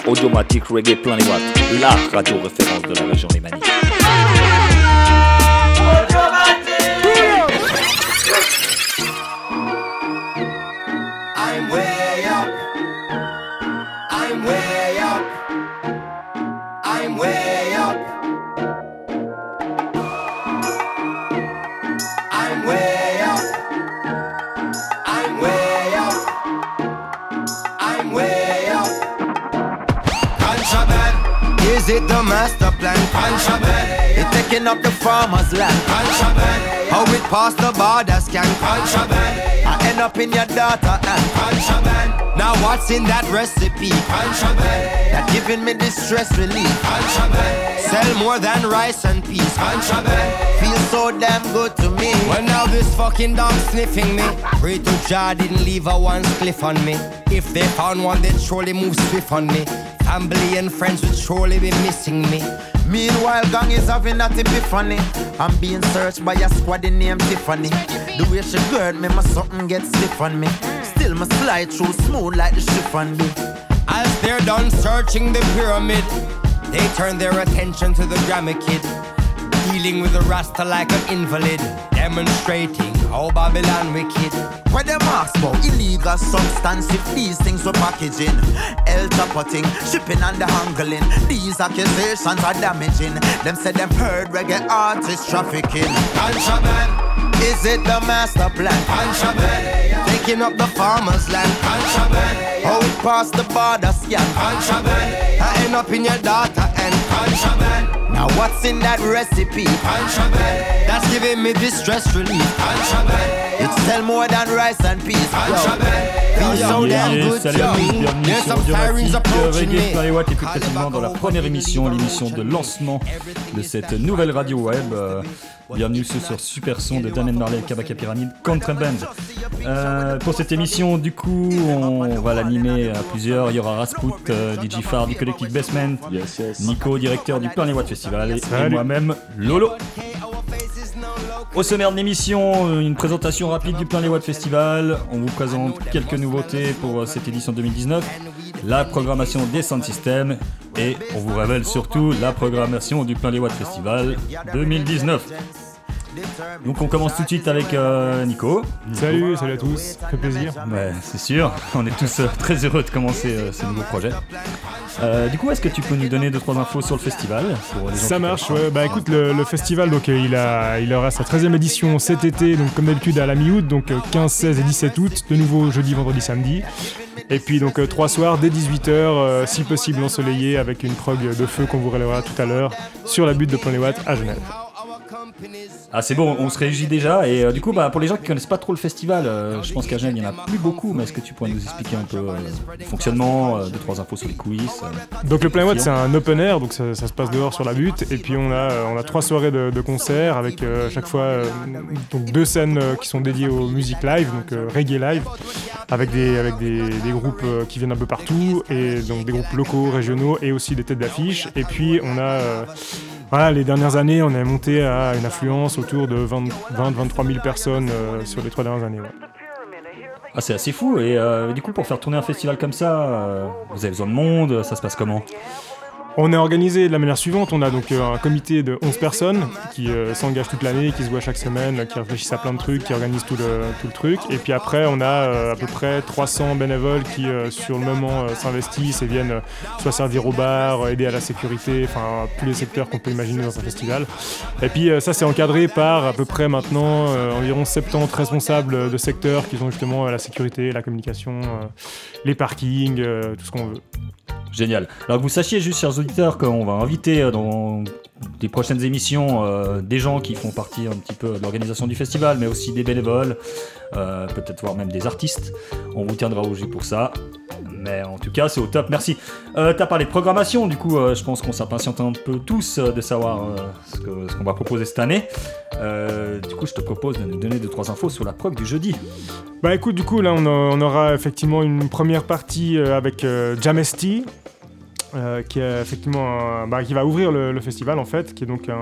Audiomatic Reggae Plein les Watts, la radio référence de la région lémanique. I'm way up. I'm way up. I'm way up. I'm way up. I'm way up. I'm way up. Contraband. Is it the master plan? Contraband. It's taking up the farmer's land. Contraband. How it past the border scan. Contraband. I end up in your data and contraband. Now what's in that recipe? Contraband. That giving me this stress relief. Contraband. Sell more than rice and peas. Contraband. Feels so damn good to me. Well now this fucking dog sniffing me. Pray to Jah didn't leave a one spliff on me. If they found one they'd surely move swift on me. Family and friends would surely be missing me. Meanwhile, gang is having that epiphany. I'm being searched by a squad named Tiffany. The way she gird me, my something gets stiff on me. Still, my slide through smooth like the chiffon do. As they're done searching the pyramid, they turn their attention to the Grammy Kid. Dealing with the Rasta like an invalid, demonstrating how Babylon wicked. Where them ask about illegal substance if these things were packaging. El Chapoting, shipping and the handling. These accusations are damaging. Them said them heard reggae artists trafficking. Contraband. Is it the master plan? Contraband. Taking up the farmer's land. Contraband. How it past the border scan. Contraband. I end up in your data and contraband. Now what's in that recipe? Contraband. That's giving me this stress relief. Contraband. It's sell more than rice and peas. Contraband. Feels so damn good to me. There's some sirens approaching me. Plein les Watts, et plus précisément dans la première émission, l'émission de lancement de cette nouvelle radio web. Bienvenue sur Super Son de Daniel Marley, Kabaka Pyramide, Contraband. Pour cette émission, du coup, on va l'animer à plusieurs. Il y aura Rasput, DJ Far du collectif Basement, Nico, directeur du Plein les Watts Festival, et moi-même, Lolo. Au sommaire de l'émission, une présentation rapide du Plein les Watts Festival. On vous présente quelques nouveautés pour cette édition 2019, la programmation des sound systems et on vous révèle surtout la programmation du Plein les Watts Festival 2019. Donc on commence tout de suite avec Nico. Salut à tous, ça fait plaisir. Ouais, c'est sûr, on est tous très heureux de commencer ce nouveau projet. Du coup, est-ce que tu peux nous donner 2-3 infos sur le festival pour les gens? Ça marche, ouais. Bah écoute, le festival, donc il aura sa 13e édition cet été, donc comme d'habitude à la mi-août, donc 15, 16 et 17 août, de nouveau jeudi, vendredi, samedi. Et puis donc 3 soirs dès 18h, si possible ensoleillé, avec une prog de feu qu'on vous relèvera tout à l'heure sur la butte de Plein les Watts à Genève. Ah c'est bon, on se réjouit déjà et du coup pour les gens qui connaissent pas trop le festival, je pense qu'à Genève il y en a plus beaucoup, mais est-ce que tu pourrais nous expliquer un peu le fonctionnement, 2-3 infos sur les coulisses Donc le Plein les Watts c'est un open air, donc ça se passe dehors sur la butte, et puis on a 3 soirées de concerts avec chaque fois donc 2 scènes qui sont dédiées aux musiques live, donc reggae live, avec des groupes qui viennent un peu partout, et donc des groupes locaux, régionaux et aussi des têtes d'affiche. Et puis on a voilà, les dernières années, on est monté à une affluence autour de 20-23 000 personnes sur les 3 dernières années. Ouais. Ah, c'est assez fou. Et du coup, pour faire tourner un festival comme ça, vous avez besoin de monde, ça se passe comment ? On est organisé de la manière suivante, on a donc un comité de 11 personnes qui s'engagent toute l'année, qui se voient chaque semaine, qui réfléchissent à plein de trucs, qui organisent tout le truc. Et puis après, on a à peu près 300 bénévoles qui sur le moment s'investissent et viennent soit servir au bar, aider à la sécurité, enfin tous les secteurs qu'on peut imaginer dans un festival. Et puis ça c'est encadré par à peu près maintenant environ 70 responsables de secteurs qui ont justement la sécurité, la communication, les parkings, tout ce qu'on veut. Génial. Alors que vous sachiez juste, chers auditeurs, qu'on va inviter dans des prochaines émissions des gens qui font partie un petit peu de l'organisation du festival, mais aussi des bénévoles, peut-être voire même des artistes. On vous tiendra au jus pour ça. Mais en tout cas, c'est au top, merci. T'as parlé de programmation, du coup, je pense qu'on s'impatiente un peu tous de savoir ce qu'on va proposer cette année. Du coup, je te propose de nous donner 2-3 infos sur la prog du jeudi. Bah écoute, du coup, là, on aura effectivement une première partie avec Jamesty, qui est effectivement qui va ouvrir le festival, en fait, qui est donc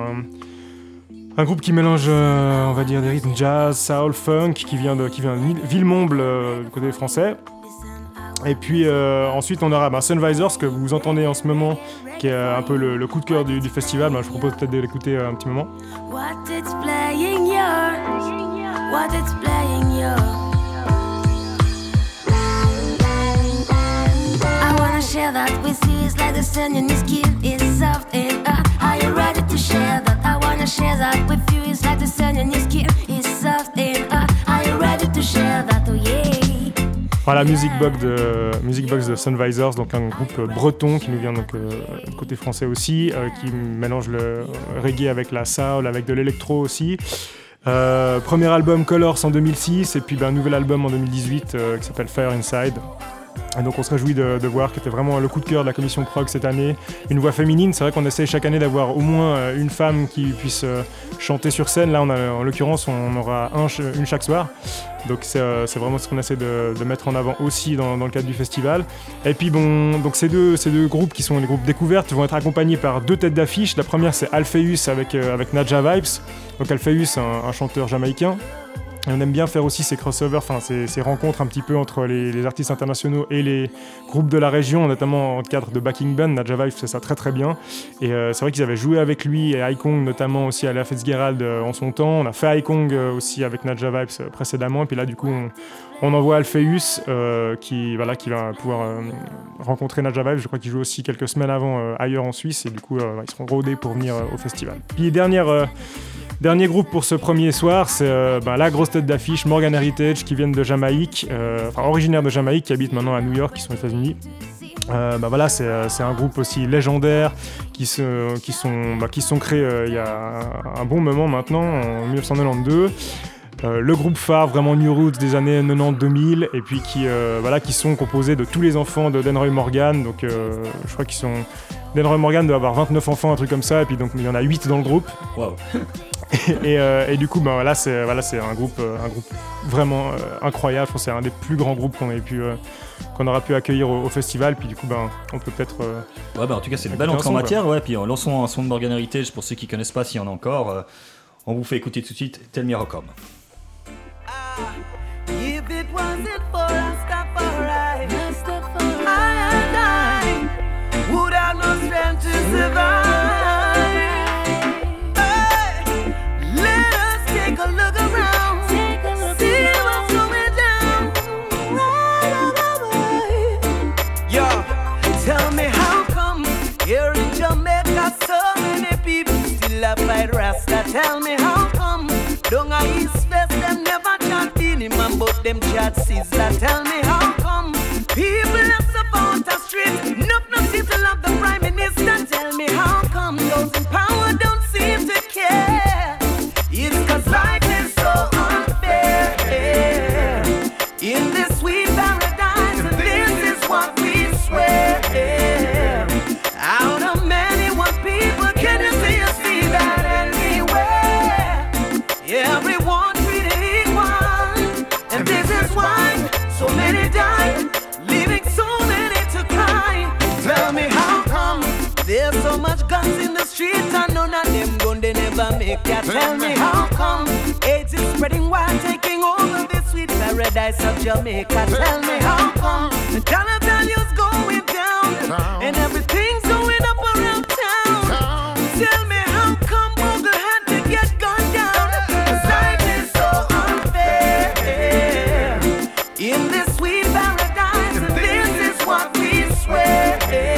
un groupe qui mélange, on va dire, des rythmes jazz, soul, funk, qui vient de Villemomble, du côté français. Et puis ensuite on aura Sunvisors que vous entendez en ce moment, qui est un peu le coup de cœur du festival. Je vous propose peut-être de l'écouter un petit moment. What it's playing yours, what it's playing yours. I wanna share that with you. It's like the sun in your skin is soft and hot. Are you ready to share that? I wanna share that with you. It's like the sun in your skin is soft and hot. Are you ready to share that? Oh yeah. Voilà, Music Box de Sunvisors, donc un groupe breton qui nous vient donc côté français aussi, qui mélange le reggae avec la soul, avec de l'électro aussi. Premier album Colors en 2006 et puis un nouvel album en 2018 qui s'appelle Fire Inside. Et donc on se réjouit de voir que c'était vraiment le coup de cœur de la commission prog cette année. Une voix féminine, c'est vrai qu'on essaie chaque année d'avoir au moins une femme qui puisse chanter sur scène. Là en l'occurrence on aura une chaque soir. Donc c'est vraiment ce qu'on essaie de mettre en avant aussi dans le cadre du festival. Et puis donc ces deux groupes qui sont les groupes découvertes vont être accompagnés par 2 têtes d'affiche. La première c'est Alpheus avec Nadja Vibes. Donc Alpheus, un chanteur jamaïcain. Et on aime bien faire aussi ces crossovers, ces rencontres un petit peu entre les artistes internationaux et les groupes de la région, notamment en cadre de backing band. Nadja Vibes fait ça très très bien. Et c'est vrai qu'ils avaient joué avec lui et Haikong notamment aussi à la Fitzgerald en son temps. On a fait Haikong aussi avec Nadja Vibes précédemment. Et puis là du coup on envoie Alpheus qui va pouvoir rencontrer Nadja Vibes. Je crois qu'il joue aussi quelques semaines avant ailleurs en Suisse. Et du coup ils seront rodés pour venir au festival. Puis dernier groupe pour ce premier soir, c'est la grosse tête d'affiche, Morgan Heritage, qui viennent de Jamaïque, originaire de Jamaïque, qui habite maintenant à New York, qui sont aux États-Unis. C'est un groupe aussi légendaire qui sont créés il y a un bon moment maintenant, en 1992. Le groupe phare vraiment New Roots des années 90-2000 et puis qui sont composés de tous les enfants de Denroy Morgan. Donc je crois qu'ils sont... Denroy Morgan doit avoir 29 enfants, un truc comme ça, et puis donc il y en a 8 dans le groupe. Wow. et du coup c'est un groupe vraiment incroyable. Je pense que c'est un des plus grands groupes qu'on aura pu accueillir au festival. Puis du coup on peut peut-être en tout cas c'est une belle entrée en matière. Puis lançons un son de Morgan Heritage pour ceux qui connaissent pas, s'il y en a encore. On vous fait écouter tout de suite Tell Me How Come. If it wasn't for Rastafari, I and I would have no strength to survive. Hey, let us take a look around, see what's going down. Yo, tell me how come here in Jamaica so many people still a fight Rasta? Tell me how come down a East West them never chat in him and but them chat Caesar. Tell me how come people left support the street, no people love the Prime Minister. Tell me how come those in power don't seem to care. It's cause life is so unfair in this sweet paradise, and this is what we swear. Out of many one people, can you see that anywhere? Everyone treated equal, and this is why so many die, leaving so many to cry. Tell me how come there's so much guns in the streets and none of them gun they never make ya. Tell me how come AIDS is spreading wide, taking over this sweet paradise of Jamaica. Tell me how come the dollar value's going down and everything's going up around town. Tell me how come Google had to get gunned down. 'Cause life is so unfair in this sweet paradise, and this is what we swear.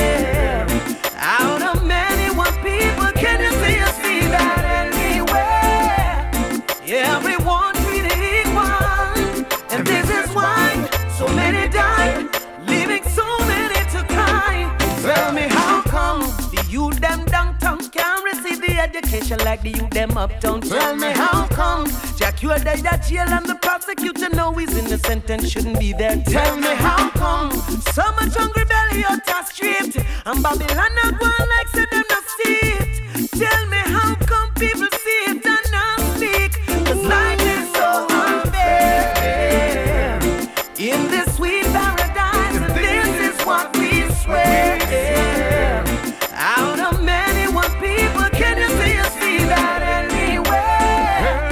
Out of many one people, can you see that anywhere? Everyone treated equal, and this is why so many die, leaving so many to cry. Tell me how come the youth them downtown can't receive the education like the youth them uptown. Tell me how come Jack you are dead at jail and the prosecutor know he's innocent and shouldn't be there. Tell me how come so much hungry belly out the street and Babylon not one like say them not see it. Tell me how come people see it and not speak. 'Cause life is so unfair in this sweet paradise, and this is what we swear. Out of many one people, can you see that anywhere?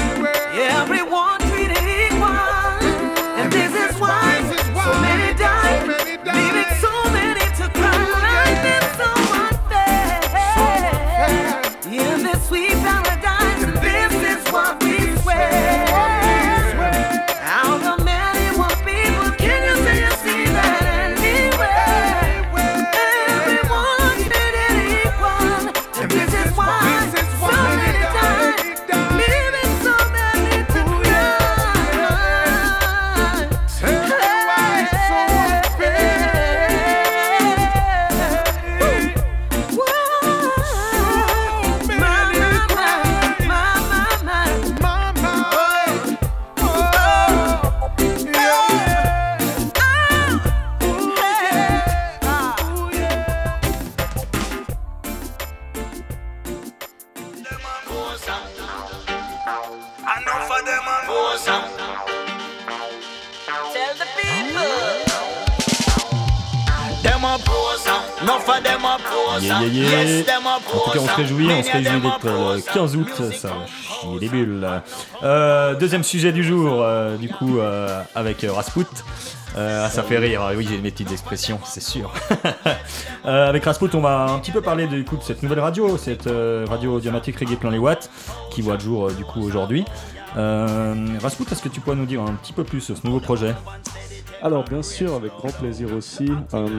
Everyone treated equal, and this is why so many die, En tout cas, on se réjouit d'être le 15 août, ça va chier les bulles. Deuxième sujet du jour, du coup, avec Raspout. Ça fait rire, oui, j'ai mes petites expressions, c'est sûr. Avec Raspout, on va un petit peu parler du coup de cette nouvelle radio, cette radio audiomatique Reggae Plein les Watts, qui voit le jour du coup aujourd'hui. Raspout, est-ce que tu pourrais nous dire un petit peu plus sur ce nouveau projet ? Alors bien sûr, avec grand plaisir aussi.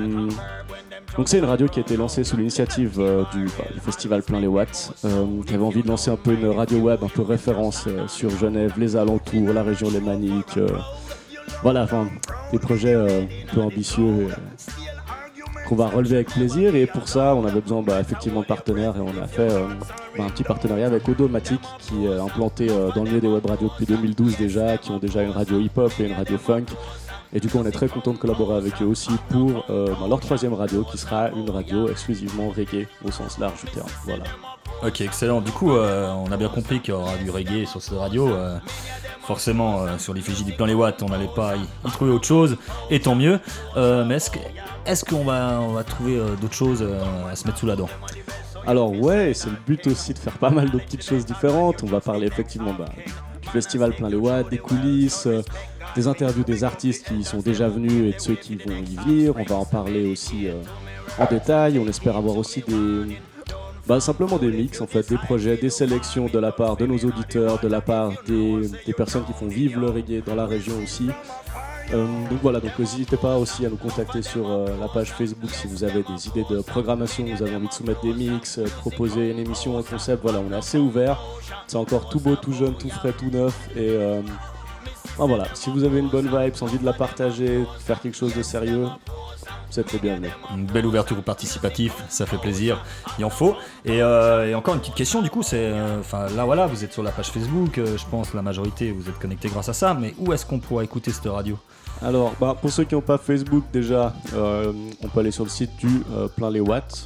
Donc c'est une radio qui a été lancée sous l'initiative du festival Plein les Watts, qui avait envie de lancer un peu une radio web, un peu référence sur Genève, les alentours, la région lémanique. Voilà, enfin des projets un peu ambitieux qu'on va relever avec plaisir. Et pour ça, on avait besoin effectivement de partenaires et on a fait un petit partenariat avec Audiomatique qui est implanté dans le milieu des web radios depuis 2012 déjà, qui ont déjà une radio hip-hop et une radio funk. Et du coup, on est très content de collaborer avec eux aussi pour leur troisième radio, qui sera une radio exclusivement reggae au sens large du terme. Voilà. Ok, excellent. Du coup, on a bien compris qu'il y aura du reggae sur cette radio. Forcément, sur l'effigie du Plein les Watts, on n'allait pas y trouver autre chose, et tant mieux. Mais est-ce qu'on va trouver d'autres choses à se mettre sous la dent ? Alors ouais, c'est le but aussi de faire pas mal de petites choses différentes. On va parler effectivement du festival Plein les Watts, des coulisses, des interviews des artistes qui y sont déjà venus et de ceux qui vont y venir. On va en parler aussi en détail. On espère avoir aussi simplement des mix, en fait, des projets, des sélections de la part de nos auditeurs, de la part des personnes qui font vivre le reggae dans la région aussi. Donc voilà, n'hésitez pas aussi à nous contacter sur la page Facebook si vous avez des idées de programmation, vous avez envie de soumettre des mix, proposer une émission, un concept. Voilà, on est assez ouvert. C'est encore tout beau, tout jeune, tout frais, tout neuf. Et voilà, si vous avez une bonne vibe, envie de la partager, faire quelque chose de sérieux, vous êtes très bienvenus. Une belle ouverture au participatif, ça fait plaisir, il en faut. Et encore une petite question, du coup, c'est... là, voilà, vous êtes sur la page Facebook, je pense la majorité, vous êtes connectés grâce à ça, mais où est-ce qu'on pourra écouter cette radio ? Alors, pour ceux qui n'ont pas Facebook, déjà, on peut aller sur le site du Plein les Watts,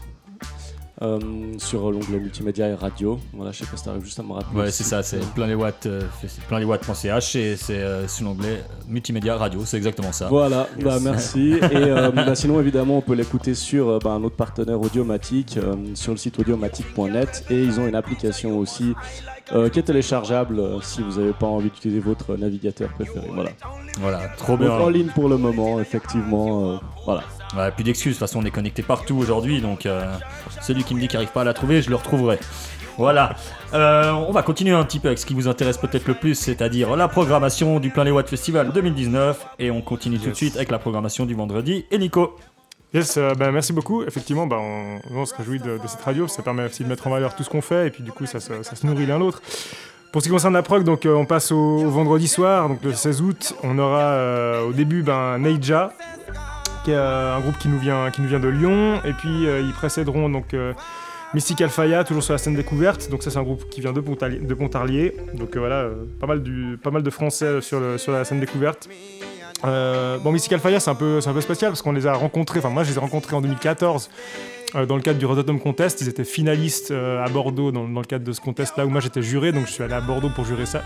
sur l'onglet multimédia et radio. Voilà, je sais pas si t'arrives juste à me rappeler. Ouais, c'est ça, c'est Plein les Watts, pleinleswatts.ch et c'est sous l'onglet multimédia radio, c'est exactement ça. Voilà, merci. Et sinon, évidemment, on peut l'écouter sur un autre partenaire Audiomatique, sur le site audiomatique.net, et ils ont une application aussi qui est téléchargeable si vous n'avez pas envie d'utiliser votre navigateur préféré. Voilà, trop bien. Donc, en ligne pour le moment, effectivement, voilà. Ouais, plus d'excuses, de toute façon on est connecté partout aujourd'hui, donc celui qui me dit qu'il n'arrive pas à la trouver, je le retrouverai. Voilà, on va continuer un petit peu avec ce qui vous intéresse peut-être le plus, c'est-à-dire la programmation du Plein les Watts Festival 2019, et on continue tout de suite avec la programmation du vendredi. Et Nico ? Yes, merci beaucoup. Effectivement, on se réjouit de cette radio, ça permet aussi de mettre en valeur tout ce qu'on fait, et puis du coup ça se nourrit l'un l'autre. Pour ce qui concerne la prog, donc on passe au vendredi soir, donc le 16 août, on aura au début Neija, qui est un groupe qui nous vient de Lyon, et puis ils précéderont donc Mystical Faya, toujours sur la scène découverte. Donc ça, c'est un groupe qui vient de Pontarlier. Donc voilà, pas mal de Français sur la scène découverte. Mystical Faya, c'est un peu spécial parce qu'on les a rencontrés. Enfin, moi, je les ai rencontrés en 2014 dans le cadre du Rototom Contest. Ils étaient finalistes à Bordeaux dans le cadre de ce contest-là où moi j'étais juré. Donc je suis allé à Bordeaux pour juger ça.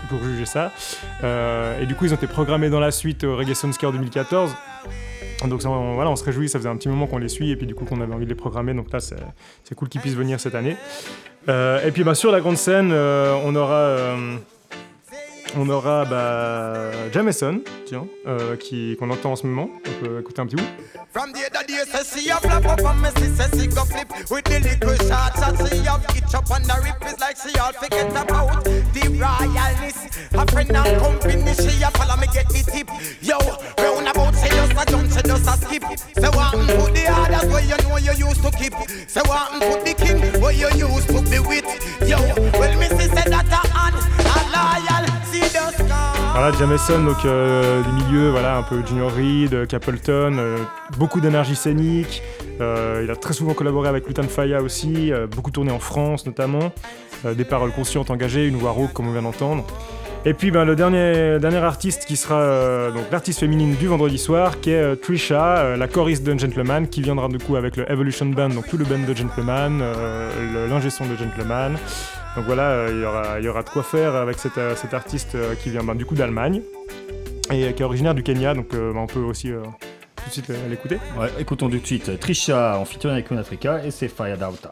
Et du coup, ils ont été programmés dans la suite au Reggae Sunscare 2014. Donc ça, on se réjouit, ça faisait un petit moment qu'on les suit et puis du coup qu'on avait envie de les programmer, donc là c'est cool qu'ils puissent venir cette année. Et puis sur la grande scène, on aura Jameson, qu'on entend en ce moment, on peut écouter un petit bout. From the other day, say she a flap up and me say she go flip with the little shots that she have itch up on the rip is like she all forget about the royalness. A friend and company, she a follow me get the tip. Yo, round about she just a jump, she just a skip. Say what put the others where you know you used to keep. Say what put the king where you used to be with. Yo, well me say that a loyal, see the scar. Voilà, Jameson, donc des milieux, un peu Junior Reid, Capleton, beaucoup d'énergie scénique. Il a très souvent collaboré avec Lutan Fyah aussi, beaucoup tourné en France notamment. Des paroles conscientes engagées, une voix rauque comme on vient d'entendre. Et puis le dernier artiste qui sera donc l'artiste féminine du vendredi soir, qui est Trisha, la choriste de Gentleman, qui viendra du coup avec le Evolution Band, donc tout le band de Gentleman, l'ingé son de Gentleman. Donc voilà, il y aura de quoi faire avec cet artiste qui vient du coup d'Allemagne et qui est originaire du Kenya, donc on peut aussi tout de suite à l'écouter. Ouais, écoutons tout de suite Trisha en featuring avec Queen Africa et c'est Fire Daughter.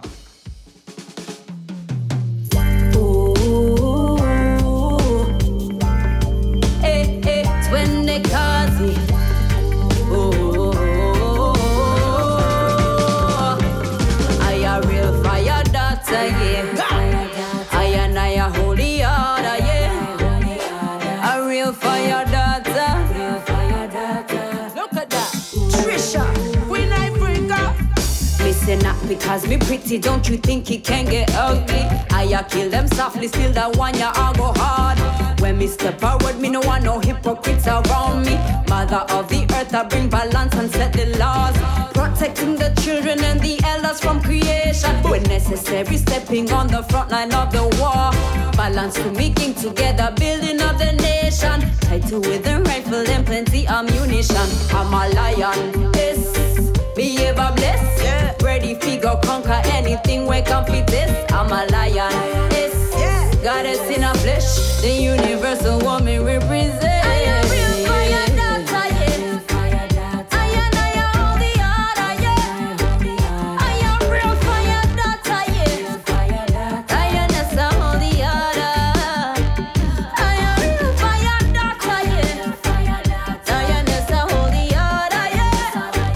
Because me pretty, don't you think it can get ugly? I kill them softly, still that one ya I go hard. When me step forward, me no want no hypocrites around me. Mother of the earth, I bring balance and set the laws. Protecting the children and the elders from creation. When necessary, stepping on the front line of the war. Balance to making together, building of the nation. Title with a rifle and plenty ammunition. I'm a lion, yes. Be ever blessed, yeah. Ready figure conquer anything we can fit this. I'm a lion, yes, yeah. Goddess in a flesh, the universal woman represent. I am real fire daughter, yeah. Fire daughter. I hold the order, yeah. I am real fire daughter, yeah. Fire daughter. I hold the order. I am real fire daughter, yeah. Fire daughter. I hold the order, yeah.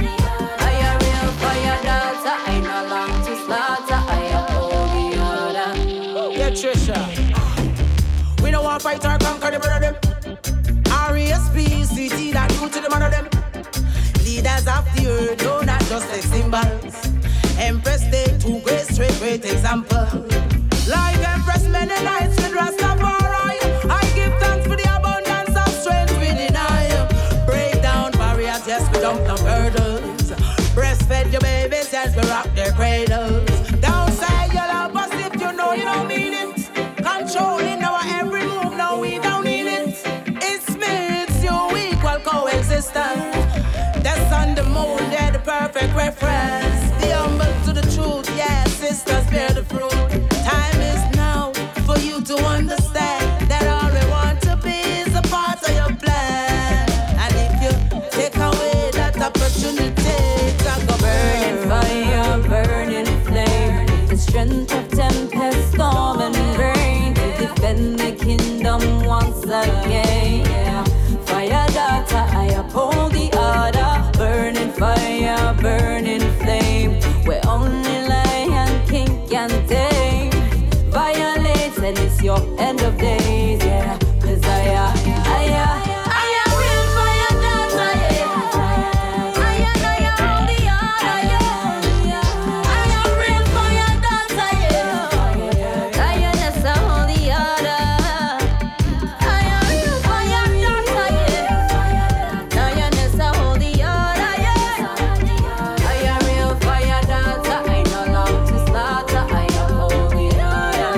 Trisha, we don't want to fight or conquer the brother them. R.E.S.P.C.T. that you to the man of them. Leaders of the earth, no, not just like symbols. Empress Day, two great example. Like Empress many nights with Rastafari. I give thanks for the abundance of strength within I. Break down barriers, yes, we dump down hurdles. Breastfed your babies, yes, we rock their cradles. Downside, you'll help us if you know you don't mean it. Controlling our every move, no, we don't need it. It's me, it's you, equal coexistence. That's on the moon, they're the perfect reference. The humble to the truth, yeah, sisters bear the fruit. Time is now for you to understand that all we want to be is a part of your plan. And if you take away that opportunity, it's a go burning fire, burning flame, the strength of tempest, storm and rain, to defend the kingdom once again. Yeah. Fire daughter, I uphold the order. Burning fire, burning flame, where only lion king can tame. Violate and it's your end of days, yeah. 'Cause I real fire daughter, yeah. I hold the order, yeah. I real fire daughter, yeah. Lioness, I hold the order. I real fire daughter, yeah. Lioness, I hold the order, yeah. I real fire daughter, I no long to slaughter. I hold the order.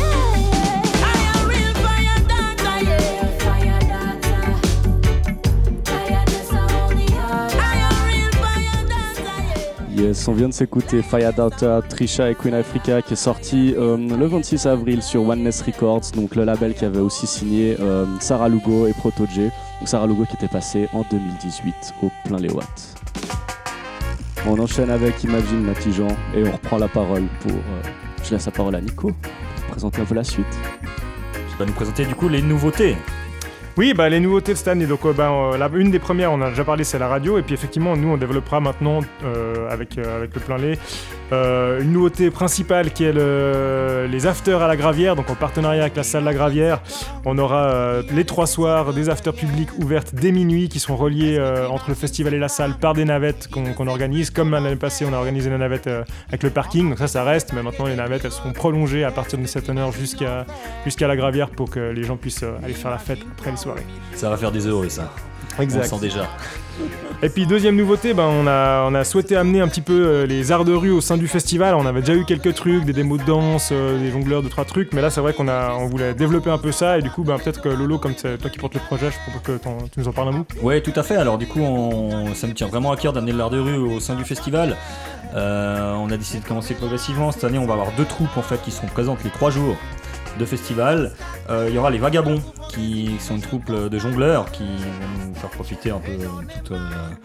I real fire daughter, yeah. Fire daughter. Lioness, I hold the order. I real fire daughter, yeah. Yes, on vient de s'écouter Fire Daughter, Trisha et Queen Africa qui est sorti le 26 avril sur Oneness Records, donc le label qui avait aussi signé Sarah Lugo et Proto J. Donc Sarah Lugo qui était passée en 2018 au plein les watts. On enchaîne avec Imagine Matijan et on reprend la parole pour... je laisse la parole à Nico pour présenter un peu la suite. Tu vas nous présenter du coup les nouveautés. Oui, bah, les nouveautés de cette année. Donc, une des premières, on a déjà parlé, c'est la radio. Et puis, effectivement, nous, on développera maintenant, avec le plein lait, une nouveauté principale qui est les afters à la Gravière. Donc, en partenariat avec la salle La Gravière, on aura les 3 soirs des afters publics ouvertes dès minuit qui seront reliés entre le festival et la salle par des navettes qu'on organise. Comme l'année passée, on a organisé la navette avec le parking. Donc, ça reste. Mais maintenant, les navettes, elles seront prolongées à partir de 17h jusqu'à la Gravière pour que les gens puissent aller faire la fête après les soirées. Ça va faire des heureux, ça. Exact. On le sent déjà. Et puis deuxième nouveauté, on a souhaité amener un petit peu les arts de rue au sein du festival. On avait déjà eu quelques trucs, des démos de danse, des jongleurs, 2-3 trucs, mais là c'est vrai qu'on voulait développer un peu ça et du coup peut-être que Lolo, comme c'est toi qui portes le projet, je propose que tu nous en parles un bout. Ouais, tout à fait. Alors du coup, ça me tient vraiment à cœur d'amener l'art de rue au sein du festival. On a décidé de commencer progressivement. Cette année, on va avoir 2 troupes en fait qui seront présentes les 3 jours de festival. Il y aura les Vagabonds qui sont une troupe de jongleurs qui vont nous faire profiter un peu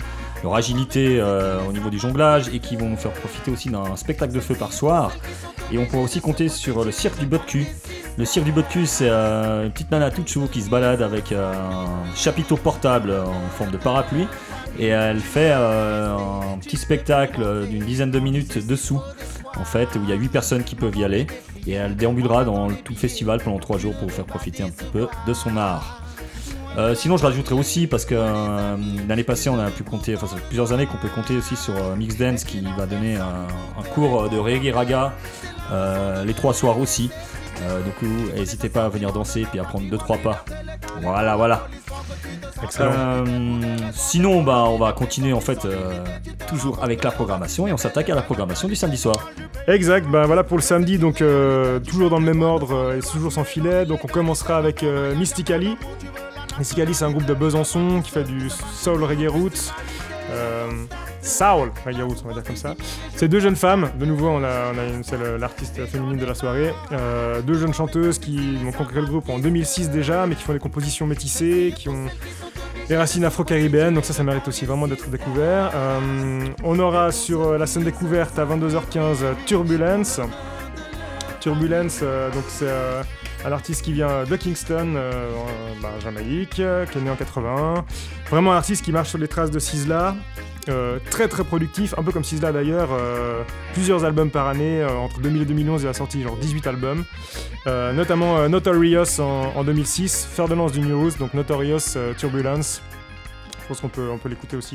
leur agilité au niveau du jonglage et qui vont nous faire profiter aussi d'un spectacle de feu par soir. Et on pourra aussi compter sur le cirque du Botcu. Le cirque du Botcu, c'est une petite nana toute chou qui se balade avec un chapiteau portable en forme de parapluie. Et elle fait un petit spectacle d'une dizaine de minutes dessous, en fait, où il y a 8 personnes qui peuvent y aller. Et elle déambulera dans tout le festival pendant 3 jours pour vous faire profiter un petit peu de son art. Sinon, je rajouterai aussi, parce que l'année passée, on a pu compter, enfin, ça fait plusieurs années qu'on peut compter aussi sur Mix Dance qui va donner un cours de reggae raga les 3 soirs aussi. Donc, n'hésitez pas à venir danser et puis à prendre 2-3 pas. Voilà. Excellent. Sinon, on va continuer en fait toujours avec la programmation et on s'attaque à la programmation du samedi soir. Exact, voilà pour le samedi, donc toujours dans le même ordre et toujours sans filet. Donc on commencera avec Mystically. Mystically, c'est un groupe de Besançon qui fait du soul reggae roots. Soul reggae roots, on va dire comme ça. C'est 2 jeunes femmes, de nouveau c'est l'artiste féminine de la soirée. 2 jeunes chanteuses qui ont créé le groupe en 2006 déjà, mais qui font des compositions métissées, qui ont des racines afro-caribéennes, donc ça mérite aussi vraiment d'être découvert. On aura sur la scène découverte à 22h15 Turbulence. Turbulence, donc c'est un artiste qui vient de Kingston, Jamaïque, qui est né en 81. Vraiment un artiste qui marche sur les traces de Sizzla. Très très productif, un peu comme Sizzla d'ailleurs, plusieurs albums par année, entre 2000 et 2011 il a sorti genre 18 albums, notamment Notorious en 2006, fer de lance du New Roots, donc Notorious, Turbulence, je pense qu'on peut l'écouter aussi.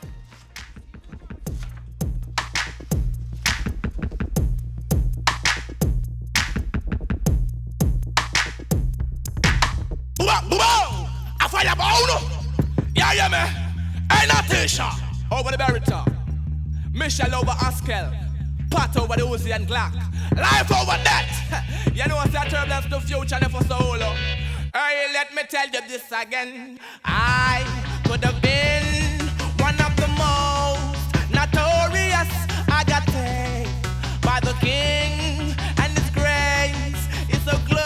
Over the baritone, Michelle over Askel, Pat over the Uzi and Glock, life over that. You know what's that turbulence to future never solo. Hey, let me tell you this again. I could have been one of the most notorious. I got taken by the King, and His grace is so glorious.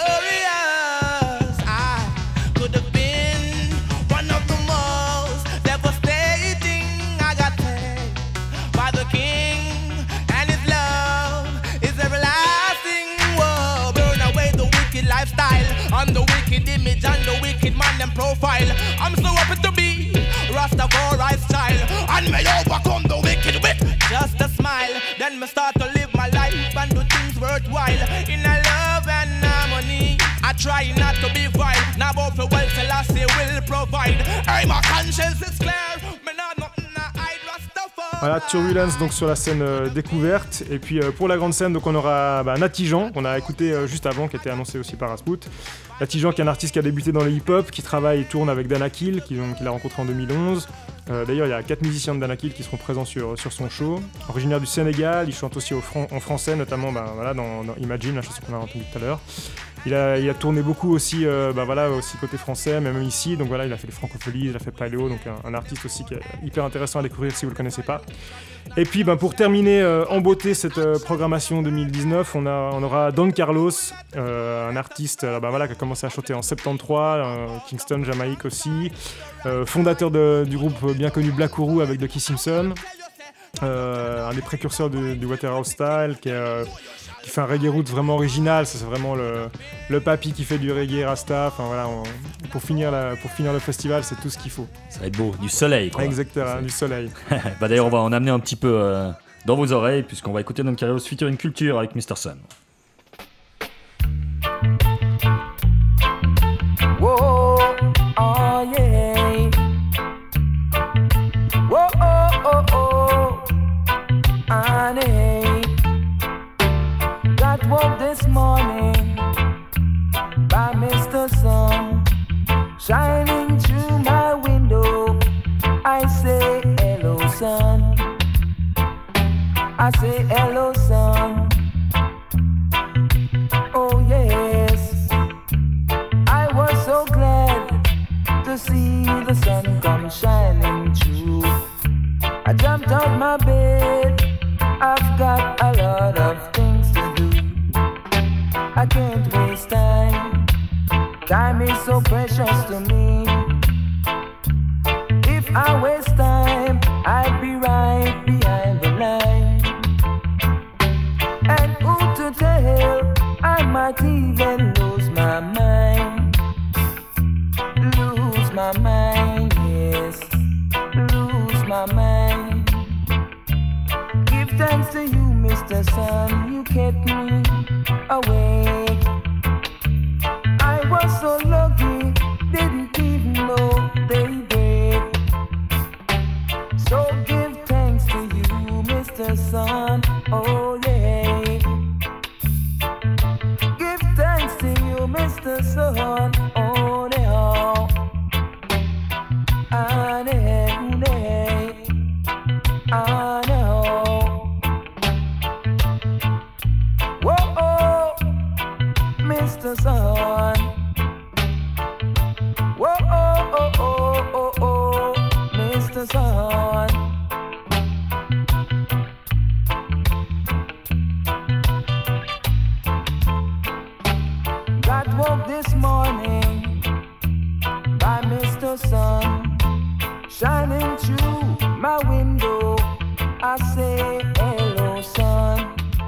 I could have been one of the most devastating. By the King, and His love is everlasting. Whoa, burn away the wicked lifestyle, and the wicked image, and the wicked man and profile. I'm so happy to be Rastafari style, and may overcome the wicked with just a smile. Then me start to live my life and do things worthwhile in a love and harmony. I try not to be vile. Now both the wealth Selassie will provide. Hey, my conscience is clear. Me not nothing. Voilà, Turbulence donc sur la scène découverte. Et puis pour la grande scène, donc on aura Natty Jean, qu'on a écouté juste avant, qui était annoncé aussi par Aspout. Natty Jean, qui est un artiste qui a débuté dans le hip-hop, qui travaille et tourne avec Danakil, qu'il a rencontré en 2011. D'ailleurs, il y a 4 musiciens de Danakil qui seront présents sur son show. Originaire du Sénégal, il chante aussi en français, notamment dans Imagine, la chanson qu'on a entendue tout à l'heure. Il a tourné beaucoup aussi, aussi côté français, mais même ici. Donc voilà, il a fait les Francopholies, il a fait Paléo, donc un artiste aussi qui est hyper intéressant à découvrir si vous le connaissez pas. Et puis pour terminer en beauté cette programmation 2019, on aura Don Carlos, un artiste qui a commencé à chanter en 73, Kingston, Jamaïque aussi, fondateur du groupe bien connu Black Ourou avec Ducky Simpson, un des précurseurs du Waterhouse Style, qui fait un reggae roots vraiment original. Ça, c'est vraiment le papy qui fait du reggae rasta. Enfin voilà, pour finir le festival, c'est tout ce qu'il faut. Ça va être beau, du soleil quoi. Exactement, du soleil. D'ailleurs, on va en amener un petit peu dans vos oreilles, puisqu'on va écouter Don Carlos featuring Culture avec Mr. Sun. Whoa, oh yeah. Whoa, oh, oh, oh. Honey. Got woke this morning by Mr. Sun shining through my window. I say hello sun. I say hello sun. Oh yes, I was so glad to see the sun come shining through. I jumped out my bed. I've got a lot of things to do. I can't waste time. Time is so precious to me. If I waste time, I might even lose my mind. Lose my mind, yes. Lose my mind. Give thanks to you, Mr. Sun, you kept me awake. I was so lucky, didn't even know daybreak. So give thanks to you, Mr. Sun, oh yeah. Give thanks to you, Mr. Sun, oh yeah. I know. Whoa, oh, Mr. Sun. Whoa, oh, oh, oh, oh, oh, Mr. Sun. Got woke this morning by Mr. Sun shining through my window. I say hello, sun.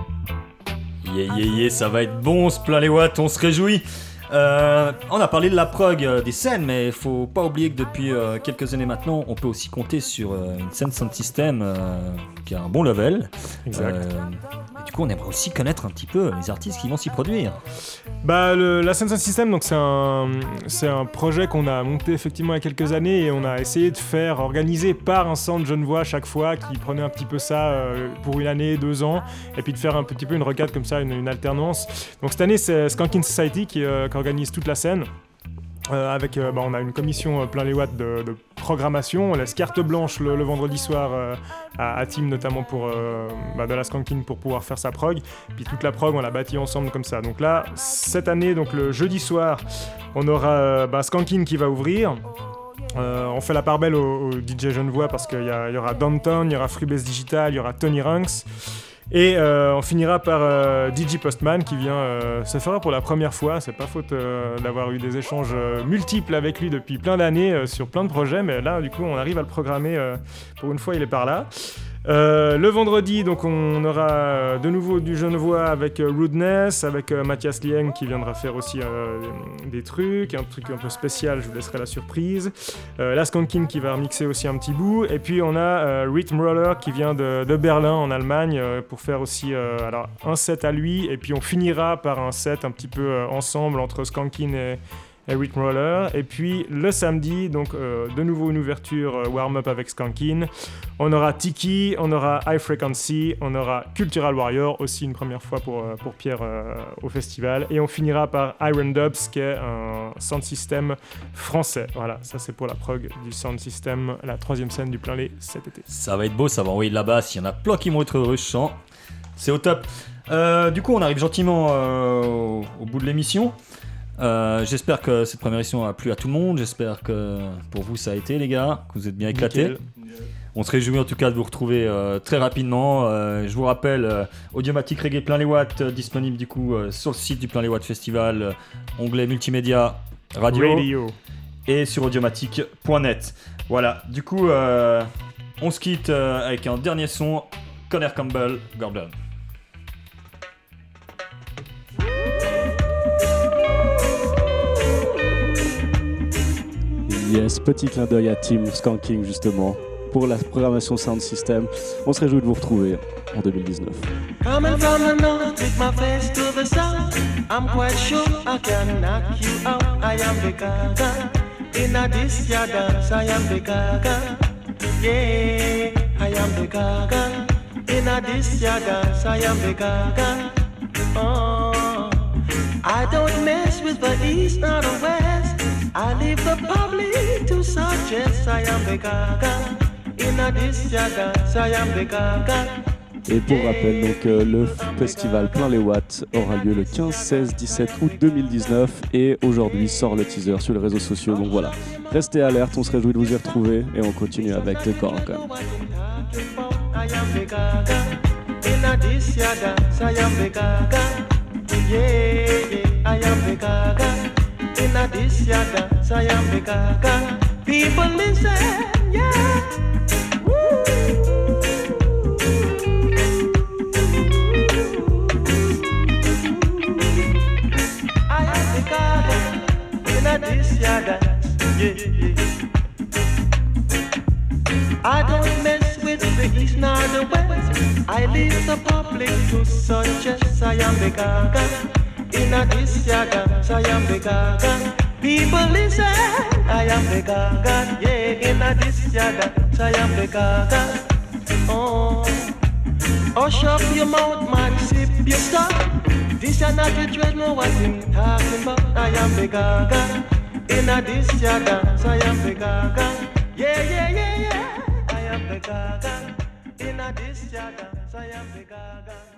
Yeah, ça va être bon, on se plaint les watts, on se réjouit. On a parlé de la prog des scènes, mais il faut pas oublier que depuis quelques années maintenant, on peut aussi compter sur une scène sound system qui a un bon level. Exact. Et du coup, on aimerait aussi connaître un petit peu les artistes qui vont s'y produire. La scène sound system, donc c'est un projet qu'on a monté effectivement il y a quelques années et on a essayé de faire organiser par un centre genevois à chaque fois qui prenait un petit peu ça pour une année, 2 ans, et puis de faire un petit peu une recade comme ça, une alternance. Donc cette année, c'est Skanking Society qui organise toute la scène. On a une commission plein les watts de programmation, on laisse carte blanche le vendredi soir à Tim notamment pour de la Skanking pour pouvoir faire sa prog, puis toute la prog on l'a bâtie ensemble comme ça. Donc là cette année, donc le jeudi soir on aura Skanking qui va ouvrir. On fait la part belle au DJ genevois parce qu'il y aura Downtown, il y aura Freebase Digital, il y aura Tony Ranks. Et on finira par DJ Postman qui vient se faire pour la première fois. C'est pas faute d'avoir eu des échanges multiples avec lui depuis plein d'années sur plein de projets, mais là du coup on arrive à le programmer. Pour une fois il est par là. Le vendredi, donc on aura de nouveau du genevois avec Rudeness, avec Mathias Lieng qui viendra faire aussi des trucs, un truc un peu spécial, je vous laisserai la surprise. La Skanking qui va remixer aussi un petit bout, et puis on a Rhythm Roller qui vient de Berlin en Allemagne pour faire aussi un set à lui, et puis on finira par un set un petit peu ensemble entre Skanking et Rhythm Roller. Et puis le samedi, donc de nouveau une ouverture warm-up avec Skanking. On aura Tiki, on aura High Frequency, on aura Cultural Warrior, aussi une première fois pour Pierre au festival. Et on finira par Iron Dubs, qui est un sound system français. Voilà, ça c'est pour la prog du sound system, la 3e scène du Plein Lait cet été. Ça va être beau, ça va envoyer de la basse, il y en a plein qui vont être heureux, je sens. C'est au top. Du coup, on arrive gentiment au bout de l'émission. J'espère que cette première émission a plu à tout le monde. J'espère que pour vous ça a été, les gars, que vous êtes bien éclatés. Nickel. On se réjouit en tout cas de vous retrouver très rapidement. Je vous rappelle, Audiomatic Reggae Plein les Watts disponible du coup sur le site du Plein les Watts Festival, onglet multimédia radio. Et sur audiomatic.net. Voilà, du coup on se quitte avec un dernier son, Connor Campbell, Gordon. Yes, petit clin d'œil à Team Skanking justement pour la programmation Sound System. On se réjouit de vous retrouver en 2019. Coming from the north with my face to the south, I'm quite sure I can knock you out. I am the gaga, in a this ya dance, I am the gaga. Yeah, I am the gaga, in a this ya dance, I am the gaga. Oh, I don't mess with the east or the west, I leave the public to suggest. I am the gaga, in a this ya dance, I am the gaga. Et pour rappel, donc, le festival Plein les Watts aura lieu le 15, 16, 17 août 2019 et aujourd'hui sort le teaser sur les réseaux sociaux. Donc voilà, restez alerte, on se réjouit de vous y retrouver et on continue avec The Coracon. People listen, yeah. I lead the public to suggest I am the Gaga. In a this dance, I am the Gaga. People listen, I am the Gaga. Yeah, in a this dance, I am the Gaga. Oh, hush up your mouth, man, sip your stuff. This is not the dread, know what I'm talking about. I am the Gaga. In a this dance, I am the Gaga. Yeah, yeah, yeah, yeah. I am the Gaga. In a this dance, I am the Gaga.